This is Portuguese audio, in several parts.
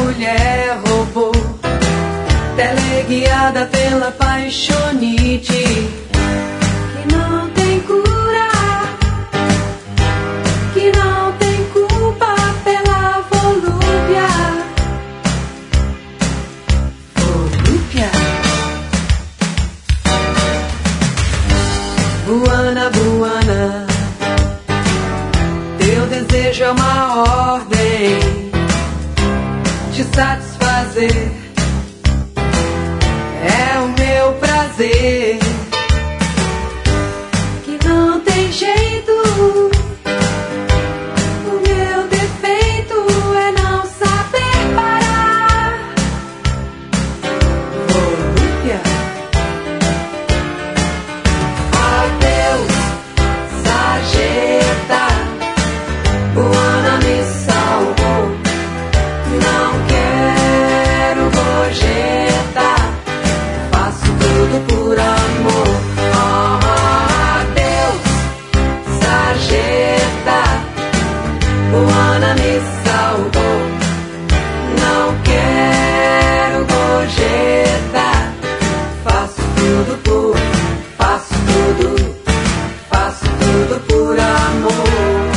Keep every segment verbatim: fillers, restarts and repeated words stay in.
mulher robô, teleguiada pela paixonite, que não tem cura, que não tem culpa pela volúpia. Volúpia. Buana, buana, teu desejo é uma ordem, te satisfazer é o meu prazer, que não tem jeito. O meu defeito é não saber parar. Volúpia. Adeus, sarjeta, Buana me salvou. Não quero gorjeta, faço tudo por amor. Oh, adeus, sarjeta, Buana me salvou. Não quero gorjeta, faço tudo por, faço tudo, faço tudo por amor.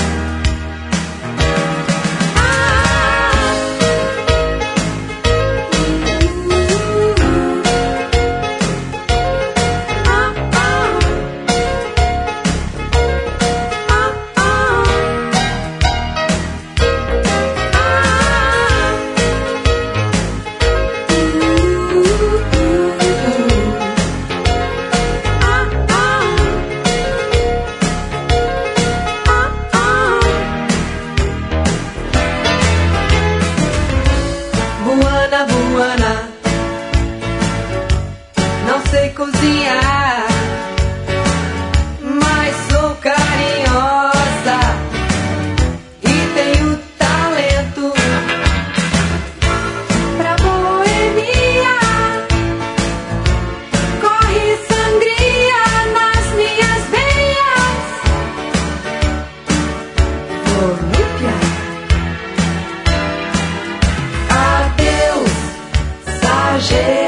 Buana, buana, não sei cozinhar, mas sou carinhosa e tenho talento pra boemia. Corre sangria nas minhas veias. Volúpia. Adeus, sarjeta.